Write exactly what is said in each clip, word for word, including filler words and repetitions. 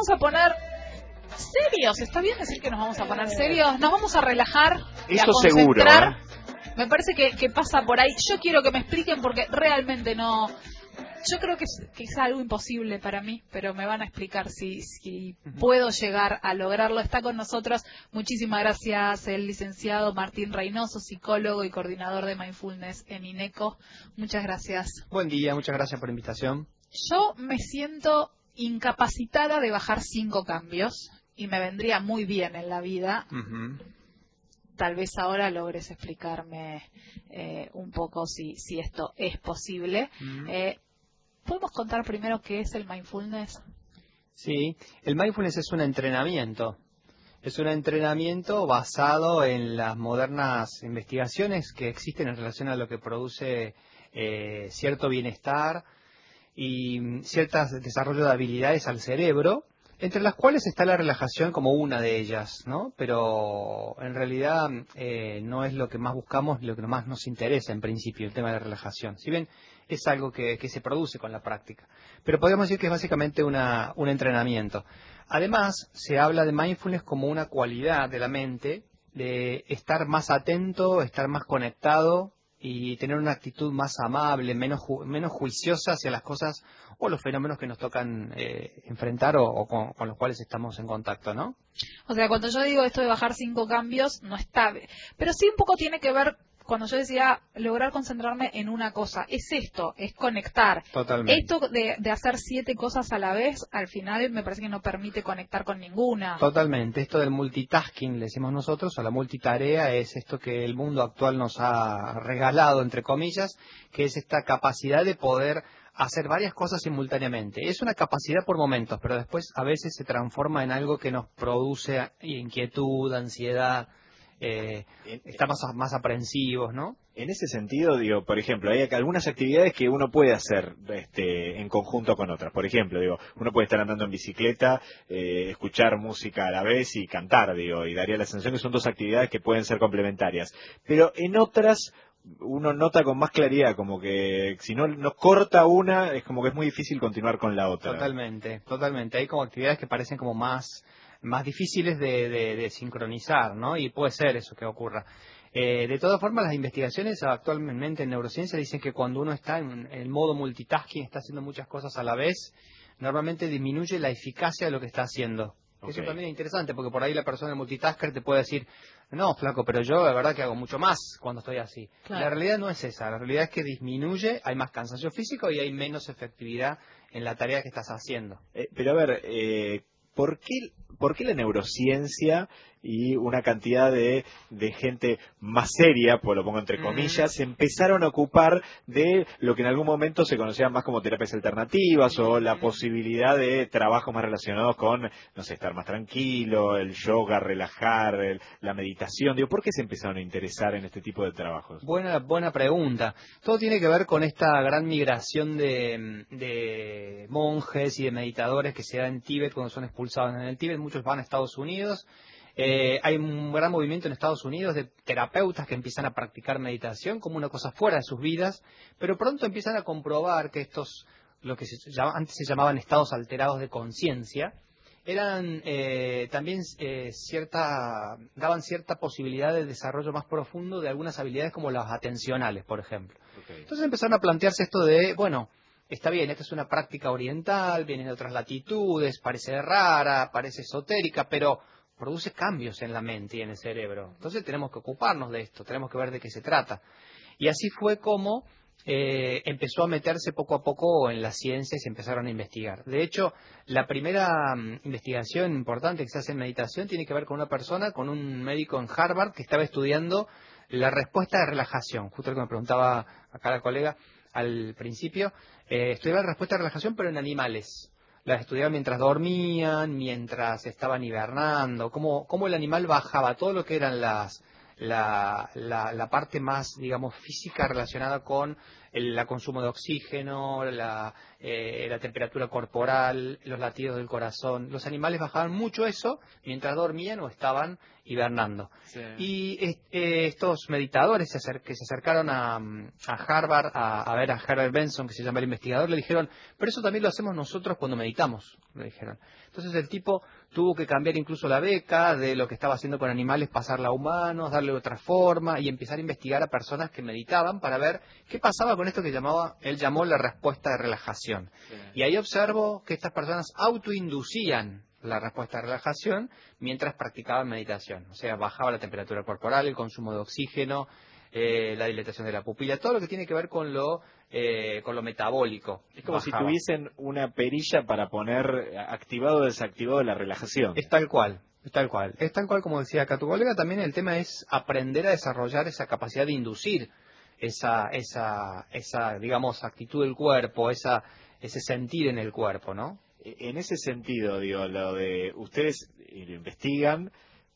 vamos a poner serios. ¿Está bien decir que nos vamos a poner serios? Nos vamos a relajar y Eso a seguro, concentrar. ¿eh? Me parece que, que pasa por ahí. Yo quiero que me expliquen porque realmente no... Yo creo que es, que es algo imposible para mí, pero me van a explicar si, si uh-huh. puedo llegar a lograrlo. Está con nosotros, muchísimas gracias, el licenciado Martín Reynoso, psicólogo y coordinador de Mindfulness en INECO. Muchas gracias. Buen día, muchas gracias por la invitación. Yo me siento incapacitada de bajar cinco cambios y me vendría muy bien en la vida. Uh-huh. Tal vez ahora logres explicarme eh, un poco si, si esto es posible. Uh-huh. Eh, ¿Podemos contar primero qué es el mindfulness? Sí, el mindfulness es un entrenamiento. Es un entrenamiento basado en las modernas investigaciones que existen en relación a lo que produce eh, cierto bienestar y cierto desarrollo de habilidades al cerebro, entre las cuales está la relajación como una de ellas, ¿no? Pero en realidad eh, no es lo que más buscamos, lo que más nos interesa en principio, el tema de la relajación. Si bien es algo que, que se produce con la práctica. Pero podemos decir que es básicamente una, un entrenamiento. Además, se habla de mindfulness como una cualidad de la mente, de estar más atento, estar más conectado y tener una actitud más amable, menos, ju menos juiciosa hacia las cosas o los fenómenos que nos tocan eh, enfrentar o, o con, con los cuales estamos en contacto, ¿no? O sea, cuando yo digo esto de bajar cinco cambios, no está... Pero sí un poco tiene que ver... Cuando yo decía lograr concentrarme en una cosa, es esto, es conectar. Totalmente. Esto de, de hacer siete cosas a la vez, al final me parece que no permite conectar con ninguna. Totalmente. Esto del multitasking, le decimos nosotros, o la multitarea, es esto que el mundo actual nos ha regalado, entre comillas, que es esta capacidad de poder hacer varias cosas simultáneamente. Es una capacidad por momentos, pero después a veces se transforma en algo que nos produce inquietud, ansiedad. Eh, estamos más aprensivos, ¿no? En ese sentido, digo, por ejemplo, hay algunas actividades que uno puede hacer este, en conjunto con otras. Por ejemplo, digo, uno puede estar andando en bicicleta, eh, escuchar música a la vez y cantar, digo, y daría la sensación que son dos actividades que pueden ser complementarias. Pero en otras uno nota con más claridad, como que si no nos corta una, es como que es muy difícil continuar con la otra. Totalmente, totalmente. Hay como actividades que parecen como más... más difíciles de, de, de sincronizar, ¿no? Y puede ser eso que ocurra. Eh, de todas formas, las investigaciones actualmente en neurociencia dicen que cuando uno está en el modo multitasking, está haciendo muchas cosas a la vez, normalmente disminuye la eficacia de lo que está haciendo. Okay. Eso también es interesante, porque por ahí la persona multitasker te puede decir, no, flaco, pero yo la verdad que hago mucho más cuando estoy así. Claro. La realidad no es esa, la realidad es que disminuye, hay más cansancio físico y hay menos efectividad en la tarea que estás haciendo. Eh, pero a ver, eh, ¿por qué, ¿por qué la neurociencia y una cantidad de, de gente más seria, pues lo pongo entre comillas, se empezaron a ocupar de lo que en algún momento se conocía más como terapias alternativas o la posibilidad de trabajos más relacionados con, no sé, estar más tranquilo, el yoga, relajar, el, la meditación? Digo, ¿por qué se empezaron a interesar en este tipo de trabajos? Buena, buena pregunta. Todo tiene que ver con esta gran migración de, de monjes y de meditadores que se da en Tíbet cuando son expulsados en el Tíbet. Muchos van a Estados Unidos. Eh, hay un gran movimiento en Estados Unidos de terapeutas que empiezan a practicar meditación como una cosa fuera de sus vidas, pero pronto empiezan a comprobar que estos, lo que se llama, antes se llamaban estados alterados de conciencia, eran eh, también eh, cierta, daban cierta posibilidad de desarrollo más profundo de algunas habilidades como las atencionales, por ejemplo. Okay. Entonces empezaron a plantearse esto de, bueno, está bien, esta es una práctica oriental, viene de otras latitudes, parece rara, parece esotérica, pero produce cambios en la mente y en el cerebro. Entonces tenemos que ocuparnos de esto, tenemos que ver de qué se trata. Y así fue como eh, empezó a meterse poco a poco en la ciencia y se empezaron a investigar. De hecho, la primera um, investigación importante que se hace en meditación tiene que ver con una persona, con un médico en Harvard que estaba estudiando la respuesta de relajación. Justo lo que me preguntaba acá la colega al principio, eh, estudiaba la respuesta de relajación pero en animales. Las estudiaba mientras dormían, mientras estaban hibernando, cómo, cómo el animal bajaba todo lo que eran las, la, la, la parte más, digamos, física relacionada con el la consumo de oxígeno, la, eh, la temperatura corporal, los latidos del corazón. Los animales bajaban mucho eso mientras dormían o estaban hibernando. Sí. Y eh, estos meditadores se acer que se acercaron a, a Harvard a, a ver a Herbert Benson, que se llama el investigador, le dijeron, pero eso también lo hacemos nosotros cuando meditamos, le dijeron. Entonces el tipo tuvo que cambiar incluso la beca de lo que estaba haciendo con animales, pasarla a humanos, darle otra forma y empezar a investigar a personas que meditaban para ver qué pasaba con esto que llamaba, él llamó la respuesta de relajación. Sí. Y ahí observo que estas personas autoinducían la respuesta de relajación mientras practicaban meditación. O sea, bajaba la temperatura corporal, el consumo de oxígeno, eh, la dilatación de la pupila, todo lo que tiene que ver con lo eh, con lo metabólico. Es como bajaba. Si tuviesen una perilla para poner activado o desactivado la relajación. Es tal cual, es tal cual. Es tal cual como decía acá tu colega, también el tema es aprender a desarrollar esa capacidad de inducir esa, esa, esa digamos, actitud del cuerpo, esa, ese sentir en el cuerpo, ¿no? En ese sentido, digo, lo de ustedes lo investigan,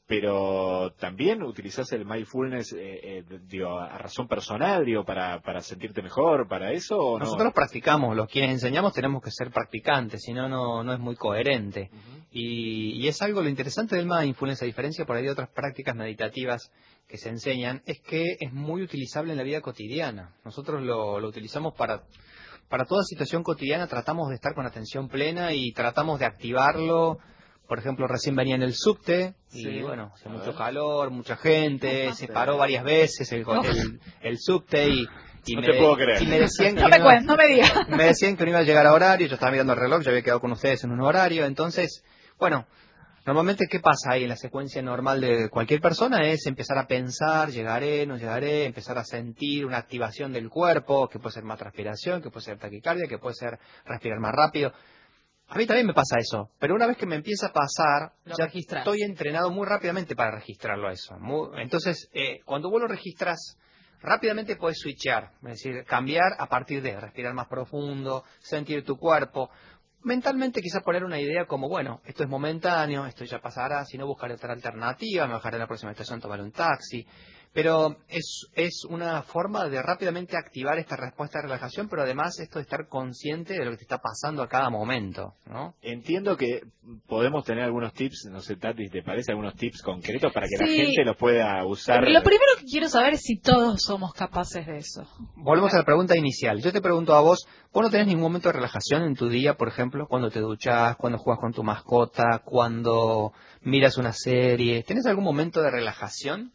pero también utilizás el mindfulness, eh, eh, digo, a razón personal, digo, para, para sentirte mejor, para eso, ¿o no? Nosotros practicamos, los quienes enseñamos tenemos que ser practicantes, si no, no, no es muy coherente. Uh-huh. y, y es algo, lo interesante del mindfulness, a diferencia por ahí de otras prácticas meditativas que se enseñan, es que es muy utilizable en la vida cotidiana. Nosotros lo, lo utilizamos para... Para toda situación cotidiana tratamos de estar con atención plena y tratamos de activarlo. Por ejemplo, recién venía en el subte y sí. bueno, hace mucho calor, mucha gente, se paró varias veces el, el, el subte y, y, no me, te puedo creer. y me decían que no, no, me cuen, no me digas. Me decían que no iba a llegar a horario, yo estaba mirando el reloj, yo había quedado con ustedes en un horario, entonces, bueno, normalmente, ¿qué pasa ahí en la secuencia normal de cualquier persona? Es empezar a pensar, llegaré, no llegaré, empezar a sentir una activación del cuerpo, que puede ser más transpiración, que puede ser taquicardia, que puede ser respirar más rápido. A mí también me pasa eso, pero una vez que me empieza a pasar, lo ya registras. Estoy entrenado muy rápidamente para registrarlo a eso. Muy, entonces, eh, cuando vos lo registras, rápidamente puedes switchear, es decir, cambiar a partir de respirar más profundo, sentir tu cuerpo. Mentalmente quizás poner una idea como, bueno, esto es momentáneo, esto ya pasará, si no buscaré otra alternativa, me bajaré en la próxima estación, tomar un taxi. Pero es, es una forma de rápidamente activar esta respuesta de relajación, pero además esto de estar consciente de lo que te está pasando a cada momento, ¿no? Entiendo que podemos tener algunos tips, no sé, Tati, ¿te parece? Algunos tips concretos para que sí. la gente los pueda usar. Lo primero que quiero saber es si todos somos capaces de eso. Volvemos a la pregunta inicial. Yo te pregunto a vos, ¿vos no tenés ningún momento de relajación en tu día, por ejemplo? Cuando te duchás, cuando juegas con tu mascota, cuando miras una serie. ¿Tenés algún momento de relajación?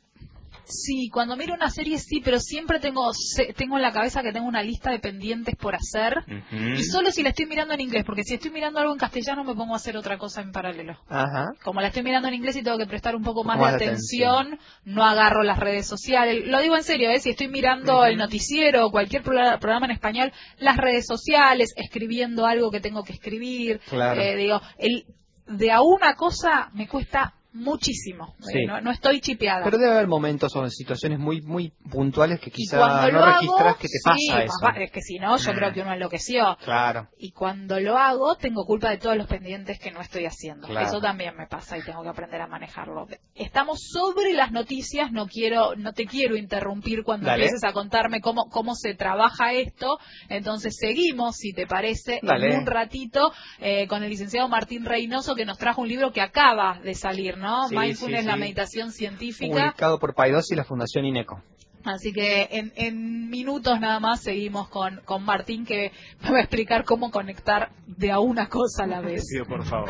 Sí, cuando miro una serie sí, pero siempre tengo tengo en la cabeza que tengo una lista de pendientes por hacer. Uh-huh. Y solo si la estoy mirando en inglés, porque si estoy mirando algo en castellano me pongo a hacer otra cosa en paralelo. Ajá. Como la estoy mirando en inglés y tengo que prestar un poco más, más de atención, atención, no agarro las redes sociales. Lo digo en serio, ¿eh? Si estoy mirando uh-huh. el noticiero o cualquier programa en español, las redes sociales, escribiendo algo que tengo que escribir. Claro. Eh, digo, el, de a una cosa me cuesta muchísimo, sí. eh, no, no estoy chipeada. Pero debe haber momentos o situaciones muy muy puntuales que quizá no hago, registras que te sí, pasa eso. Papá, es que si no, yo mm. creo que uno enloqueció. Claro. Y cuando lo hago, tengo culpa de todos los pendientes que no estoy haciendo. Claro. Eso también me pasa y tengo que aprender a manejarlo. Estamos sobre las noticias, no quiero, no te quiero interrumpir cuando Dale. empieces a contarme cómo, cómo se trabaja esto. Entonces seguimos, si te parece, Dale. en un ratito eh, con el licenciado Martín Reynoso, que nos trajo un libro que acaba de salir, ¿no? Sí, Mindfulness, sí, la sí. meditación científica. Publicado por Paidós y la Fundación INECO. Así que en, en minutos nada más seguimos con, con Martín, que me va a explicar cómo conectar de a una cosa a la vez. Sí, por favor.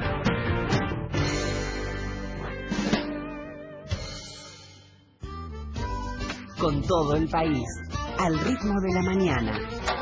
Con todo el país, al ritmo de la mañana.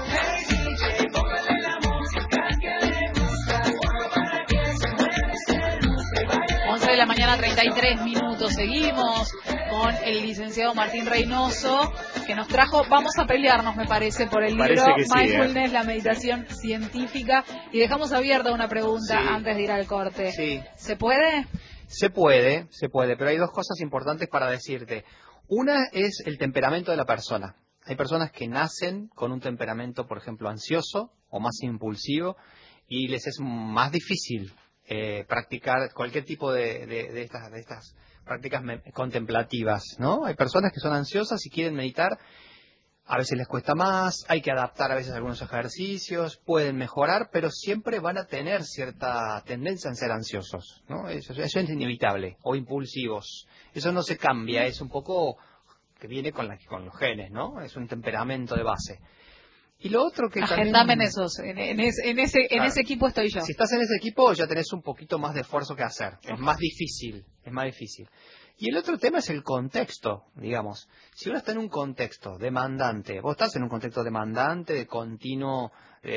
once de la mañana, treinta y tres minutos. Seguimos con el licenciado Martín Reynoso, que nos trajo, vamos a pelearnos, me parece, por el parece libro sí, Mindfulness, ¿eh? La meditación científica. Y dejamos abierta una pregunta sí. antes de ir al corte. Sí. ¿Se puede? Se puede, se puede, pero hay dos cosas importantes para decirte. Una es el temperamento de la persona. Hay personas que nacen con un temperamento, por ejemplo, ansioso o más impulsivo, y les es más difícil eh, practicar cualquier tipo de, de, de, estas, de estas prácticas contemplativas, ¿no? Hay personas que son ansiosas y quieren meditar. A veces les cuesta más, hay que adaptar a veces algunos ejercicios, pueden mejorar, pero siempre van a tener cierta tendencia a ser ansiosos, ¿no? Eso, eso es inevitable, o impulsivos. Eso no se cambia, es un poco que viene con, la, con los genes, ¿no? Es un temperamento de base. Y lo otro que Agendame también... en esos, en, en, ese, en, ese, Claro. en ese equipo estoy yo. Si estás en ese equipo ya tenés un poquito más de esfuerzo que hacer, es más difícil, es más difícil. Y el otro tema es el contexto, digamos. Si uno está en un contexto demandante, vos estás en un contexto demandante, de continuo...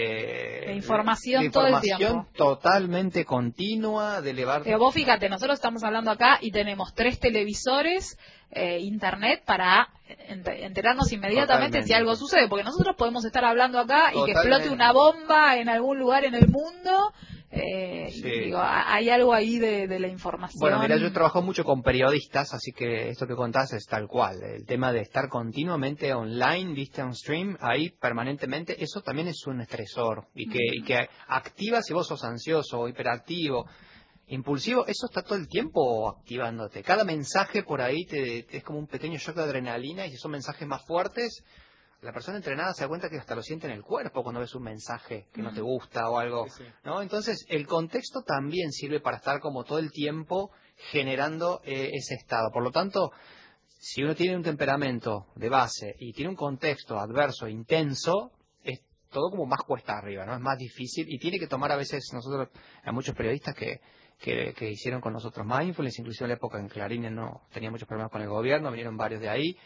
Eh, de información, de todo el información tiempo. Totalmente continua, de elevar... Pero vos fíjate, nosotros estamos hablando acá y tenemos tres televisores, eh, internet, para enterarnos inmediatamente Totalmente. si algo sucede. Porque nosotros podemos estar hablando acá y que Totalmente. explote una bomba en algún lugar en el mundo. Eh, Sí. y digo, hay algo ahí de, de la información. Bueno, mira, yo trabajo mucho con periodistas, así que esto que contás es tal cual. El tema de estar continuamente online, viste, on stream, ahí permanentemente, eso también es un estresor. Y que, y que activa si vos sos ansioso o hiperactivo, impulsivo, eso está todo el tiempo activándote. Cada mensaje por ahí te, te es como un pequeño shock de adrenalina, y si son mensajes más fuertes, la persona entrenada se da cuenta que hasta lo siente en el cuerpo cuando ves un mensaje que no te gusta o algo, Sí, sí. ¿no? Entonces, el contexto también sirve para estar como todo el tiempo generando eh, ese estado. Por lo tanto, si uno tiene un temperamento de base y tiene un contexto adverso, intenso, es todo como más cuesta arriba, ¿no? Es más difícil y tiene que tomar a veces, nosotros, hay muchos periodistas que, que, que hicieron con nosotros mindfulness, inclusive en la época en Clarín no tenía muchos problemas con el gobierno, vinieron varios de ahí.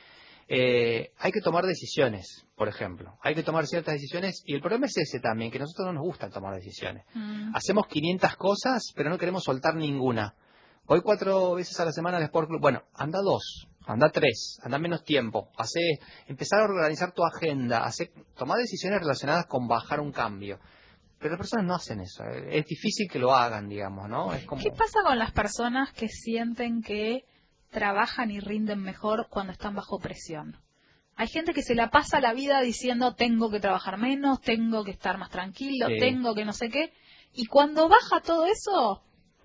Eh, hay que tomar decisiones, por ejemplo. Hay que tomar ciertas decisiones y el problema es ese también, que a nosotros no nos gusta tomar decisiones. Mm. Hacemos quinientas cosas, pero no queremos soltar ninguna. Voy cuatro veces a la semana al Sport Club. Bueno, anda dos, anda tres, anda menos tiempo. Hace, empezar a organizar tu agenda, hace, tomar decisiones relacionadas con bajar un cambio. Pero las personas no hacen eso. Es difícil que lo hagan, digamos, ¿no? Es como... ¿Qué pasa con las personas que sienten que trabajan y rinden mejor cuando están bajo presión? Hay gente que se la pasa la vida diciendo tengo que trabajar menos, tengo que estar más tranquilo, Sí. tengo que no sé qué. Y cuando baja todo eso,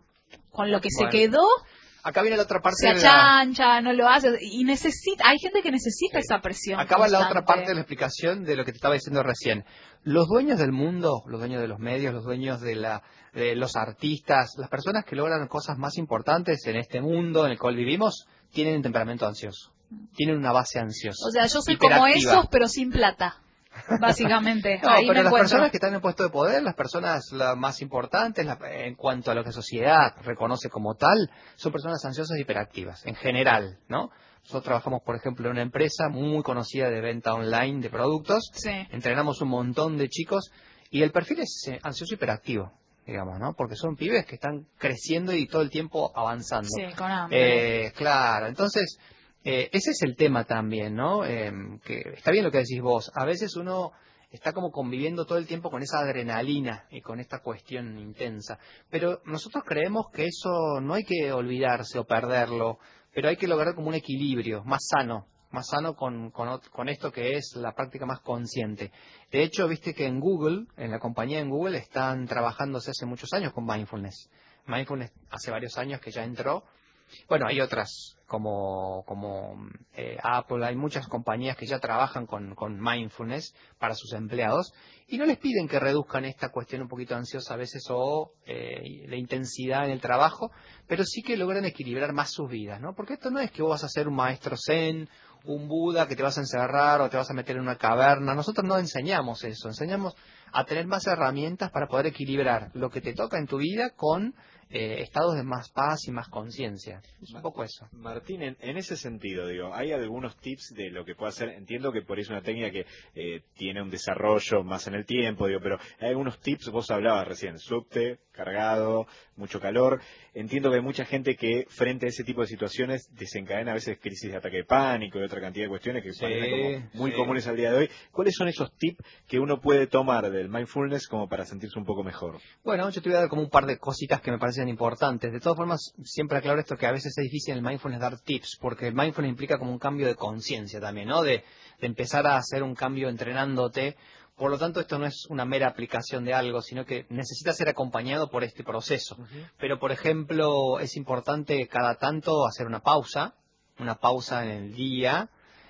con lo que Bueno, se quedó, acá viene la otra parte se de la... achancha, no lo hace. Y necesita, hay gente que necesita Sí. esa presión. Acá va la constante. otra parte de la explicación de lo que te estaba diciendo recién. Los dueños del mundo, los dueños de los medios, los dueños de, la, de los artistas, las personas que logran cosas más importantes en este mundo en el cual vivimos, tienen un temperamento ansioso. Tienen una base ansiosa. O sea, yo soy como hiperactiva. esos, pero sin plata. Básicamente. No, Ahí pero me las encuentro. personas que están en el puesto de poder, las personas las más importantes la- en cuanto a lo que la sociedad reconoce como tal, son personas ansiosas y hiperactivas, en general, ¿no? Nosotros trabajamos, por ejemplo, en una empresa muy conocida de venta online de productos, Sí. entrenamos un montón de chicos y el perfil es eh, ansioso hiperactivo, digamos, ¿no? Porque son pibes que están creciendo y todo el tiempo avanzando. Sí, con hambre. Eh, claro, entonces, eh, ese es el tema también, ¿no? Eh, que está bien lo que decís vos. A veces uno está como conviviendo todo el tiempo con esa adrenalina y con esta cuestión intensa. Pero nosotros creemos que eso no hay que olvidarse o perderlo, pero hay que lograr como un equilibrio más sano, más sano con, con, ot- con esto que es la práctica más consciente. De hecho, viste que en Google, en la compañía en Google, están trabajándose hace muchos años con mindfulness. Mindfulness hace varios años que ya entró. Bueno, hay otras como, como eh, Apple, hay muchas compañías que ya trabajan con, con mindfulness para sus empleados y no les piden que reduzcan esta cuestión un poquito ansiosa a veces o eh, la intensidad en el trabajo, pero sí que logran equilibrar más sus vidas, ¿no? Porque esto no es que vos vas a ser un maestro zen, un Buda, que te vas a encerrar o te vas a meter en una caverna. Nosotros no enseñamos eso, enseñamos a tener más herramientas para poder equilibrar lo que te toca en tu vida con eh, estados de más paz y más conciencia. Es un poco eso. Martín, en, en ese sentido, digo, hay algunos tips de lo que puede hacer. Entiendo que por ahí es una técnica que eh, tiene un desarrollo más en el tiempo, digo, pero hay algunos tips. Vos hablabas recién, subte, cargado, mucho calor. Entiendo que hay mucha gente que frente a ese tipo de situaciones desencadena a veces crisis de ataque de pánico y otra cantidad de cuestiones que Sí, parecen como muy sí. comunes al día de hoy. ¿Cuáles son esos tips que uno puede tomar del mindfulness como para sentirse un poco mejor? Bueno, yo te voy a dar como un par de cositas que me parecen importantes. De todas formas, siempre aclaro esto que a veces es difícil en el mindfulness dar tips, porque el mindfulness implica como un cambio de conciencia también, ¿no? De, de empezar a hacer un cambio entrenándote. Por lo tanto, esto no es una mera aplicación de algo, sino que necesita ser acompañado por este proceso. Uh-huh. Pero, por ejemplo, es importante cada tanto hacer una pausa, una pausa en el día,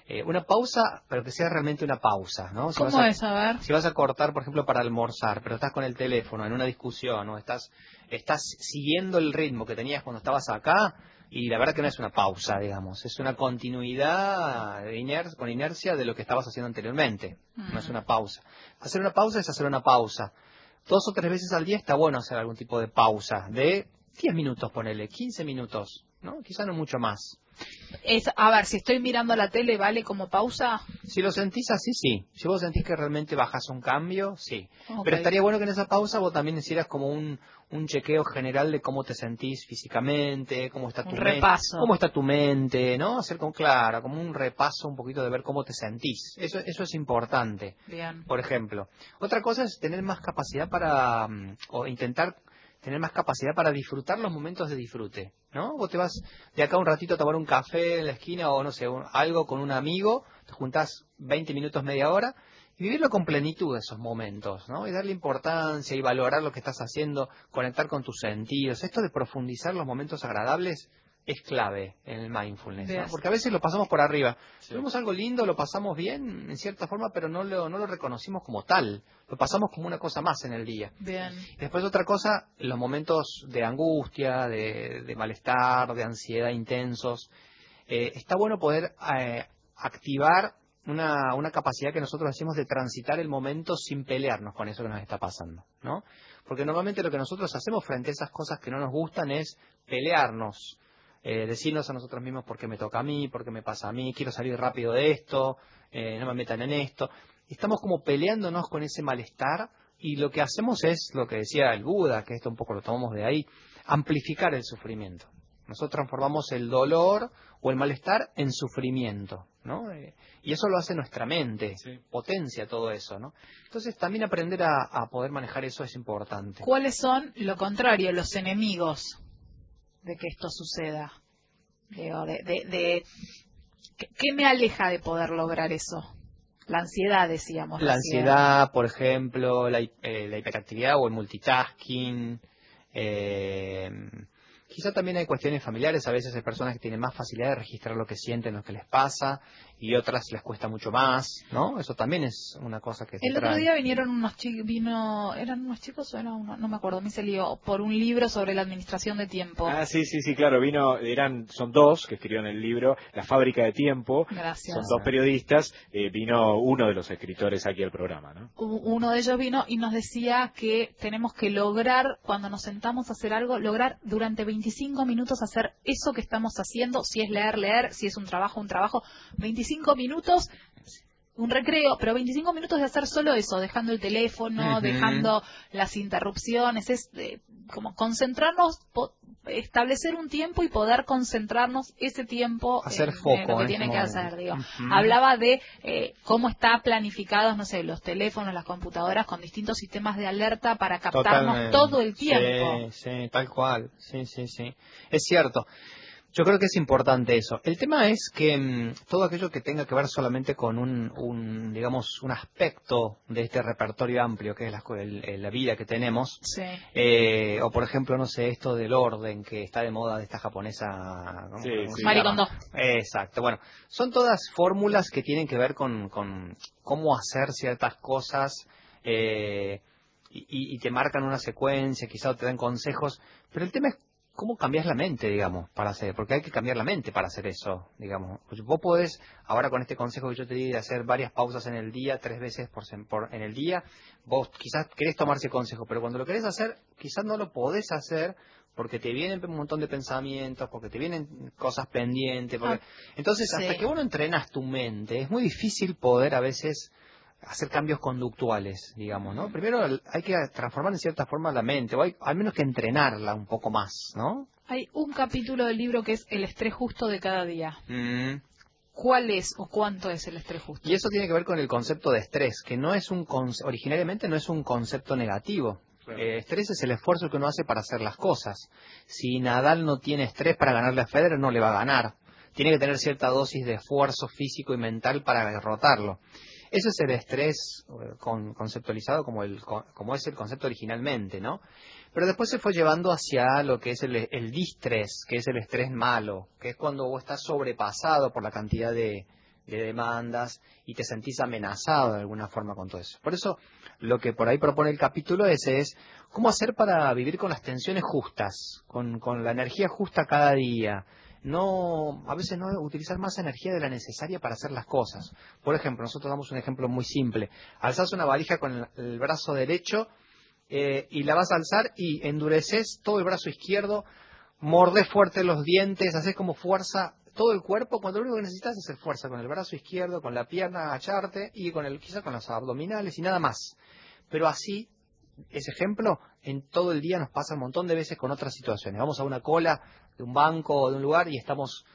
Eh, una pausa, pero que sea realmente una pausa, ¿no? Si ¿Cómo vas a, es? A ver. Si vas a cortar, por ejemplo, para almorzar, pero estás con el teléfono en una discusión, ¿no? Estás, estás siguiendo el ritmo que tenías cuando estabas acá, y la verdad que no es una pausa, digamos, es una continuidad de iner con inercia de lo que estabas haciendo anteriormente, no es una pausa. Hacer una pausa es hacer una pausa. Dos o tres veces al día está bueno hacer algún tipo de pausa, de diez minutos, ponele, quince minutos, ¿no? Quizá no mucho más. Es, a ver, si estoy mirando la tele, ¿vale como pausa? Si lo sentís así, sí. Si vos sentís que realmente bajás un cambio, sí. Okay. Pero estaría bueno que en esa pausa vos también hicieras como un, un chequeo general de cómo te sentís físicamente, cómo está tu Un mente, repaso. cómo está tu mente, ¿no? Hacer con clara, como un repaso un poquito de ver cómo te sentís. Eso, eso es importante. Bien. Por ejemplo. Otra cosa es tener más capacidad para, um, o intentar tener más capacidad para disfrutar los momentos de disfrute, ¿no? Vos te vas de acá un ratito a tomar un café en la esquina o no sé, un, algo con un amigo, te juntás veinte minutos, media hora y vivirlo con plenitud esos momentos, ¿no? Y darle importancia y valorar lo que estás haciendo, conectar con tus sentidos. Esto de profundizar los momentos agradables es clave en el mindfulness, ¿no? Porque a veces lo pasamos por arriba. Sí. Vemos algo lindo, lo pasamos bien en cierta forma, pero no lo, no lo reconocimos como tal. Lo pasamos como una cosa más en el día. Bien. Después otra cosa, los momentos de angustia, de, de malestar, de ansiedad intensos. Eh, está bueno poder eh, activar una, una capacidad que nosotros hacemos de transitar el momento sin pelearnos con eso que nos está pasando, ¿no? Porque normalmente lo que nosotros hacemos frente a esas cosas que no nos gustan es pelearnos. Eh, decirnos a nosotros mismos por qué me toca a mí, por qué me pasa a mí, quiero salir rápido de esto, eh, no me metan en esto. Estamos como peleándonos con ese malestar y lo que hacemos es, lo que decía el Buda, que esto un poco lo tomamos de ahí, amplificar el sufrimiento. Nosotros transformamos el dolor o el malestar en sufrimiento, ¿no? Eh, y eso lo hace nuestra mente, sí. Potencia todo eso, ¿no? Entonces también aprender a, a poder manejar eso es importante. ¿Cuáles son, lo contrario, los enemigos de que esto suceda? Digo, de, de, de, ¿qué me aleja de poder lograr eso? La ansiedad, decíamos. La recién. ansiedad, por ejemplo, la, eh, la hiperactividad o el multitasking. Eh, quizá también hay cuestiones familiares. A veces hay personas que tienen más facilidad de registrar lo que sienten, lo que les pasa, y otras les cuesta mucho más, ¿no? Eso también es una cosa que se El trae. otro día vinieron unos chicos, vino, ¿eran unos chicos o era uno? No me acuerdo, me se lió, por un libro sobre la administración de tiempo. Ah, sí, sí, sí, claro, vino, eran, son dos que escribieron el libro, La fábrica de tiempo. Gracias. Son dos periodistas, eh, vino uno de los escritores aquí al programa, ¿no? Uno de ellos vino y nos decía que tenemos que lograr, cuando nos sentamos a hacer algo, lograr durante veinticinco minutos hacer eso que estamos haciendo, si es leer, leer, si es un trabajo, un trabajo, veinticinco minutos, un recreo, pero veinticinco minutos de hacer solo eso, dejando el teléfono, uh-huh. dejando las interrupciones, es eh, como concentrarnos, po- establecer un tiempo y poder concentrarnos ese tiempo hacer en, foco en lo que en tiene este que momento. hacer. Digo. Uh-huh. Hablaba de eh, cómo está planificados, no sé, los teléfonos, las computadoras con distintos sistemas de alerta para captarnos Totalmente. todo el tiempo. Sí, sí, tal cual. Sí, sí, sí. Es cierto. Yo creo que es importante eso. El tema es que mmm, todo aquello que tenga que ver solamente con un, un, digamos, un aspecto de este repertorio amplio que es la, el, la vida que tenemos, sí. eh, o por ejemplo, no sé, esto del orden que está de moda de esta japonesa, ¿no? Sí, sí. Marie Kondo. Exacto. Bueno, son todas fórmulas que tienen que ver con, con cómo hacer ciertas cosas. Eh, y, y te marcan una secuencia, quizás te dan consejos, pero el tema es cómo cambias la mente, digamos, para hacer, porque hay que cambiar la mente para hacer eso, digamos. Vos podés, ahora con este consejo que yo te di de hacer varias pausas en el día, tres veces por, por en el día, vos quizás querés tomar ese consejo, pero cuando lo querés hacer, quizás no lo podés hacer porque te vienen un montón de pensamientos, porque te vienen cosas pendientes, porque... entonces sí. hasta que vos no entrenas tu mente, es muy difícil poder a veces hacer cambios conductuales, digamos, ¿no? Primero hay que transformar en cierta forma la mente, o hay al menos que entrenarla un poco más, ¿no? Hay un capítulo del libro que es el estrés justo de cada día. Mm. ¿Cuál es o cuánto es el estrés justo? Y eso tiene que ver con el concepto de estrés, que no es un conce- originariamente no es un concepto negativo. Claro. Eh, estrés es el esfuerzo que uno hace para hacer las cosas. Si Nadal no tiene estrés para ganarle a Federer, no le va a ganar. Tiene que tener cierta dosis de esfuerzo físico y mental para derrotarlo. Ese es el estrés con, conceptualizado como, el, como es el concepto originalmente, ¿no? Pero después se fue llevando hacia lo que es el, el distrés, que es el estrés malo, que es cuando vos estás sobrepasado por la cantidad de, de demandas y te sentís amenazado de alguna forma con todo eso. Por eso lo que por ahí propone el capítulo ese es cómo hacer para vivir con las tensiones justas, con, con la energía justa cada día. No, a veces no utilizar más energía de la necesaria para hacer las cosas. Por ejemplo, nosotros damos un ejemplo muy simple. Alzás una valija con el, el brazo derecho eh, y la vas a alzar y endureces todo el brazo izquierdo, mordés fuerte los dientes, haces como fuerza todo el cuerpo, cuando lo único que necesitas es hacer fuerza con el brazo izquierdo, con la pierna, agacharte y con el, quizá con los abdominales y nada más. Pero así, ese ejemplo, en todo el día nos pasa un montón de veces con otras situaciones. Vamos a una cola de un banco o de un lugar y estamos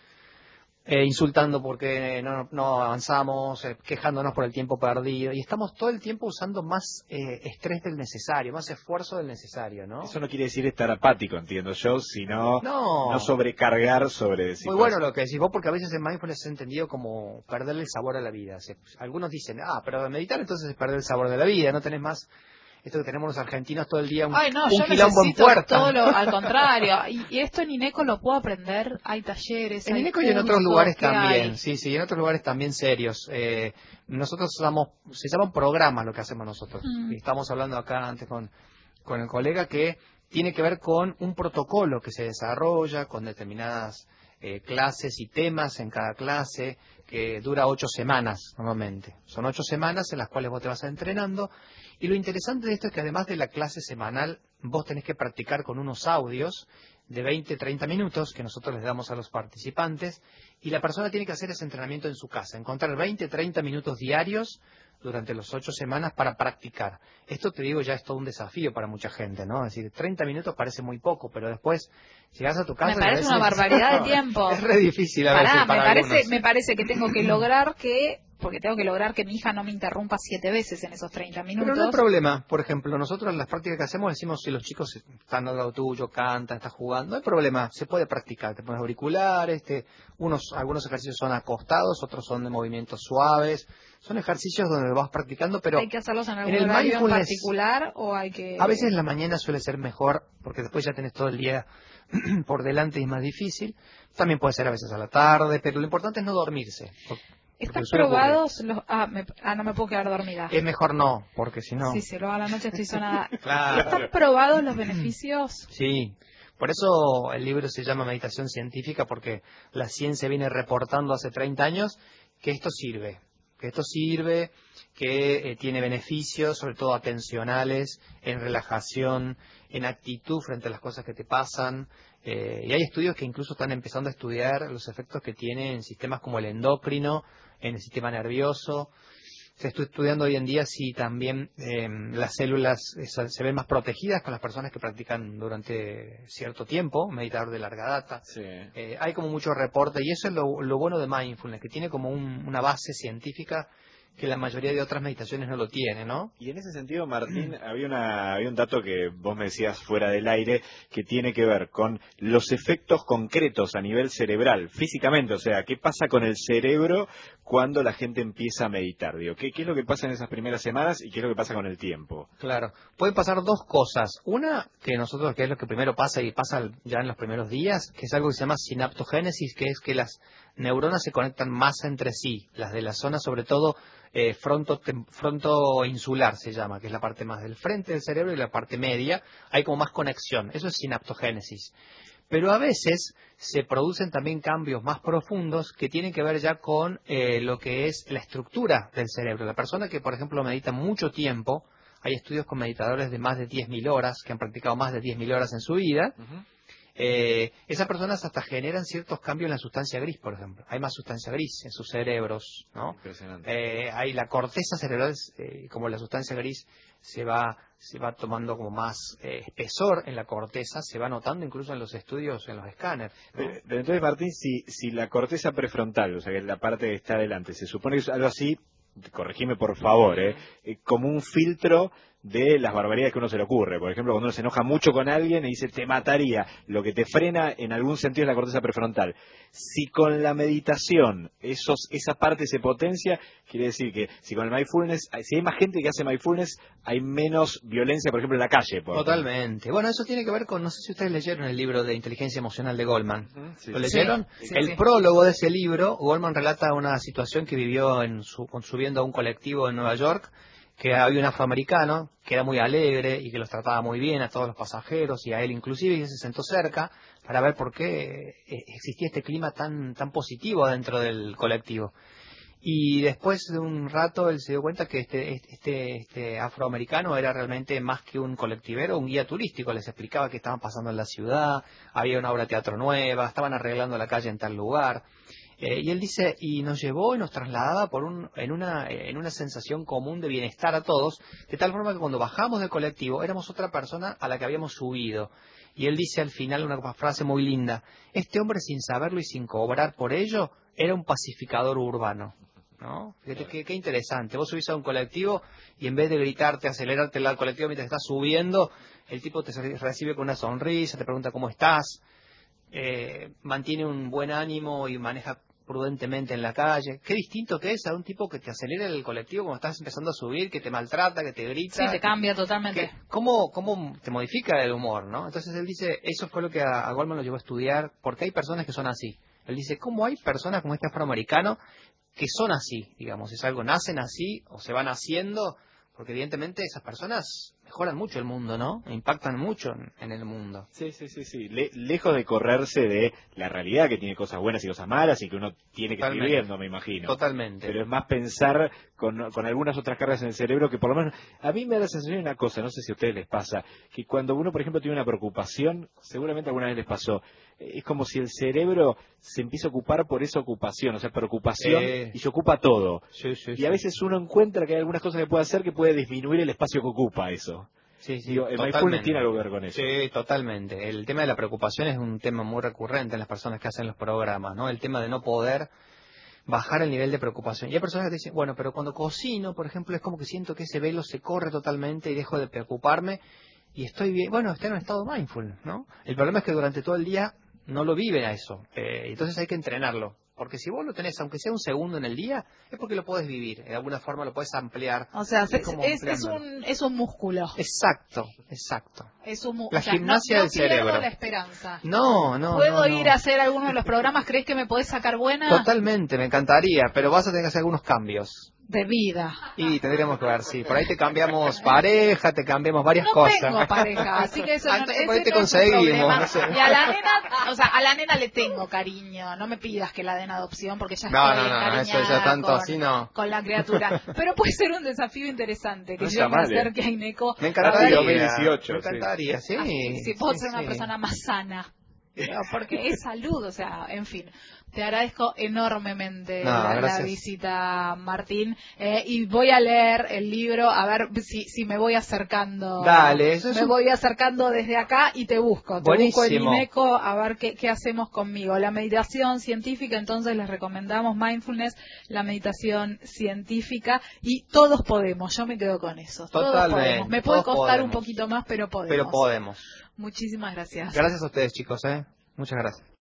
eh, insultando porque no, no avanzamos, eh, quejándonos por el tiempo perdido, y estamos todo el tiempo usando más eh, estrés del necesario, más esfuerzo del necesario, ¿no? Eso no quiere decir estar apático, entiendo yo, sino no, no sobrecargar sobre... Muy bueno lo que decís vos, porque a veces el mindfulness es entendido como perderle el sabor a la vida. Se, algunos dicen, ah, pero meditar entonces es perder el sabor de la vida, no tenés más... Esto que tenemos los argentinos todo el día, un, Ay, no, un yo quilombo en necesito puerta. todo lo, al contrario. Y, y esto en INECO lo puedo aprender, hay talleres, En hay INECO y en cursos, otros lugares ¿qué también, hay? sí, sí, en otros lugares también serios. Eh, nosotros usamos, se llaman programas lo que hacemos nosotros. Mm. Y estamos hablando acá antes con, con el colega que tiene que ver con un protocolo que se desarrolla con determinadas eh, clases y temas en cada clase, que dura ocho semanas normalmente. Son ocho semanas en las cuales vos te vas entrenando. Y lo interesante de esto es que además de la clase semanal, vos tenés que practicar con unos audios de veinte a treinta minutos que nosotros les damos a los participantes, y la persona tiene que hacer ese entrenamiento en su casa, encontrar veinte a treinta minutos diarios durante las ocho semanas para practicar. Esto, te digo, ya es todo un desafío para mucha gente, ¿no? Es decir, treinta minutos parece muy poco, pero después llegas a tu casa... Me parece y a una veces... barbaridad de tiempo. Es re difícil a Pará, veces para me parece, algunos. me parece que tengo que lograr que, porque tengo que lograr que mi hija no me interrumpa siete veces en esos treinta minutos. Pero no hay problema. Por ejemplo, nosotros en las prácticas que hacemos decimos si los chicos están al lado tuyo, cantan, están jugando, no hay problema, se puede practicar. Te pones auriculares, te, unos, algunos ejercicios son acostados, otros son de movimientos suaves. Son ejercicios donde vas practicando, pero ¿Hay que hacerlos en algún en el horario en mindfulness, particular o hay que...? a veces en la mañana suele ser mejor, porque después ya tenés todo el día por delante y es más difícil. También puede ser a veces a la tarde, pero lo importante es no dormirse. ¿Están probados los...? Ah, me... ah, no me puedo quedar dormida. Es mejor no, porque si no... Sí, si lo hago a la noche estoy sonada. Claro. ¿Están probados los beneficios? Sí. Por eso el libro se llama Meditación Científica, porque la ciencia viene reportando hace treinta años que esto sirve. Que esto sirve, que eh, tiene beneficios, sobre todo atencionales, en relajación, en actitud frente a las cosas que te pasan. Eh, y hay estudios que incluso están empezando a estudiar los efectos que tiene en sistemas como el endocrino, en el sistema nervioso. Se está estudiando hoy en día si también eh, las células eh, se ven más protegidas con las personas que practican durante cierto tiempo, meditador de larga data. Sí. Eh, hay como mucho reporte, y eso es lo, lo bueno de mindfulness, que tiene como un, una base científica que la mayoría de otras meditaciones no lo tiene, ¿no? Y en ese sentido, Martín, había, una, había un dato que vos me decías fuera del aire, que tiene que ver con los efectos concretos a nivel cerebral, físicamente, o sea, qué pasa con el cerebro cuando la gente empieza a meditar. Digo, ¿qué, qué es lo que pasa en esas primeras semanas y qué es lo que pasa con el tiempo? Claro, pueden pasar dos cosas. Una, que nosotros, que es lo que primero pasa y pasa ya en los primeros días, que es algo que se llama sinaptogénesis, que es que las neuronas se conectan más entre sí, las de la zona, sobre todo eh, fronto, fronto insular se llama, que es la parte más del frente del cerebro, y la parte media, hay como más conexión. Eso es sinaptogénesis. Pero a veces se producen también cambios más profundos que tienen que ver ya con eh, lo que es la estructura del cerebro. La persona que, por ejemplo, medita mucho tiempo, hay estudios con meditadores de más de diez mil horas, que han practicado más de diez mil horas en su vida, uh-huh. eh, esas personas hasta generan ciertos cambios en la sustancia gris, por ejemplo. Hay más sustancia gris en sus cerebros, ¿no? Impresionante. Eh, hay la corteza cerebral, eh, como la sustancia gris se va se va tomando como más eh, espesor en la corteza, se va notando incluso en los estudios, en los escáneres, ¿no? Pero, pero entonces, Martín, si, si la corteza prefrontal, o sea, que es la parte que está adelante, se supone que es algo así, corregime por favor, ¿eh? Eh, como un filtro de las barbaridades que uno se le ocurre. Por ejemplo, cuando uno se enoja mucho con alguien y dice, te mataría, lo que te frena en algún sentido es la corteza prefrontal. Si con la meditación esos, esa parte se potencia, quiere decir que si con el mindfulness, si hay más gente que hace mindfulness, hay menos violencia, por ejemplo, en la calle. Por Totalmente. Bueno, eso tiene que ver con, no sé si ustedes leyeron el libro de Inteligencia Emocional de Goldman. Uh-huh, sí, ¿Lo leyeron? Sí, sí, el sí. prólogo de ese libro, Goldman relata una situación que vivió en su, subiendo a un colectivo en Nueva York, que había un afroamericano que era muy alegre y que los trataba muy bien a todos los pasajeros y a él inclusive, y él se sentó cerca para ver por qué existía este clima tan, tan positivo dentro del colectivo. Y después de un rato él se dio cuenta que este, este, este afroamericano era realmente más que un colectivero, un guía turístico. Les explicaba qué estaban pasando en la ciudad, había una obra de teatro nueva, estaban arreglando la calle en tal lugar. Eh, y él dice, y nos llevó y nos trasladaba por un, en, una, en una sensación común de bienestar a todos, de tal forma que cuando bajamos del colectivo éramos otra persona a la que habíamos subido. Y él dice al final una frase muy linda, este hombre sin saberlo y sin cobrar por ello, era un pacificador urbano. ¿No? Fíjate qué, qué interesante. Vos subís a un colectivo y en vez de gritarte, acelerarte al colectivo mientras estás subiendo, el tipo te recibe con una sonrisa, te pregunta cómo estás, eh, mantiene un buen ánimo y maneja prudentemente en la calle. Qué distinto que es a un tipo que te acelera el colectivo cuando estás empezando a subir, que te maltrata, que te grita. Sí, te cambia totalmente. Que, ¿cómo, ¿Cómo te modifica el humor, no? Entonces él dice, eso fue lo que a, a Goldman lo llevó a estudiar, porque hay personas que son así. Él dice, ¿cómo hay personas como este afroamericano que son así, digamos? Es algo, nacen así o se van haciendo, porque evidentemente esas personas mejoran mucho el mundo, ¿no? E impactan mucho en, en el mundo. Sí, sí, sí, sí. Le, lejos de correrse de la realidad, que tiene cosas buenas y cosas malas y que uno tiene que Totalmente. seguir viendo, me imagino. Totalmente. Pero es más pensar con, con algunas otras cargas en el cerebro que por lo menos, a mí me da la sensación de una cosa, no sé si a ustedes les pasa, que cuando uno, por ejemplo, tiene una preocupación, seguramente alguna vez les pasó, es como si el cerebro se empieza a ocupar por esa ocupación, o sea, preocupación, Eh, y se ocupa todo. Sí, sí, Y a sí. veces uno encuentra que hay algunas cosas que puede hacer que puede disminuir el espacio que ocupa eso. Sí, sí, Digo, el mindfulness totalmente. tiene algo que ver con eso. Sí, totalmente. El tema de la preocupación es un tema muy recurrente en las personas que hacen los programas, ¿no? El tema de no poder bajar el nivel de preocupación. Y hay personas que dicen, bueno, pero cuando cocino, por ejemplo, es como que siento que ese velo se corre totalmente y dejo de preocuparme y estoy bien. Bueno, está en un estado mindful, ¿no? El problema es que durante todo el día no lo viven a eso. Eh, entonces hay que entrenarlo. Porque si vos lo tenés, aunque sea un segundo en el día, es porque lo podés vivir. De alguna forma lo podés ampliar. O sea, es, como es, es ampliándolo. un, es un músculo. Exacto, exacto. Es un mu- La o sea, gimnasia no, no del cerebro. pierdo la esperanza. No, no, ¿Puedo no, ir no. a hacer alguno de los programas? ¿Crees que me podés sacar buena? Totalmente, me encantaría, pero vas a tener que hacer algunos cambios. De vida. Y tendríamos que ver, sí. Por ahí te cambiamos pareja, te cambiamos varias No cosas. tengo pareja, así que eso Ah, no, entonces ese por ahí te no es un conseguimos, problema. no sé. Y a la nena, o sea, a la nena le tengo cariño. No me pidas que la den adopción porque ya No, estoy no, no, encariñada eso ya tanto con, así no. con la criatura. Pero puede ser un desafío interesante que No yo está me mal, ¿eh? acerque a Ineco. Me a encantaría. ver dos mil dieciocho, me encantaría, sí. si, si puedo sí, ser una sí. persona más sana. No, porque es salud, o sea, en fin. Te agradezco enormemente No, la, la gracias. visita, Martín. Eh, y voy a leer el libro, a ver si, si me voy acercando. Dale, eso es Me un- voy acercando desde acá y te busco. Te busco en Buenísimo. Ineco a ver qué, qué hacemos conmigo. La meditación científica, entonces les recomendamos mindfulness, la meditación científica y todos podemos. Yo me quedo con eso. Todos Totalmente, podemos. Me puede todos costar un podemos. poquito más, pero podemos. Pero podemos. Muchísimas gracias. Gracias a ustedes, chicos, ¿eh? Muchas gracias.